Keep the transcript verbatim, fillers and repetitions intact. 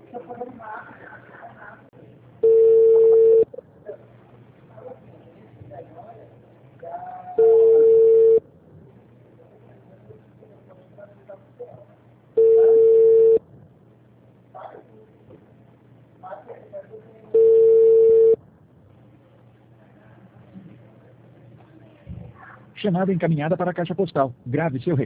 Chamada encaminhada para a caixa postal. Grave seu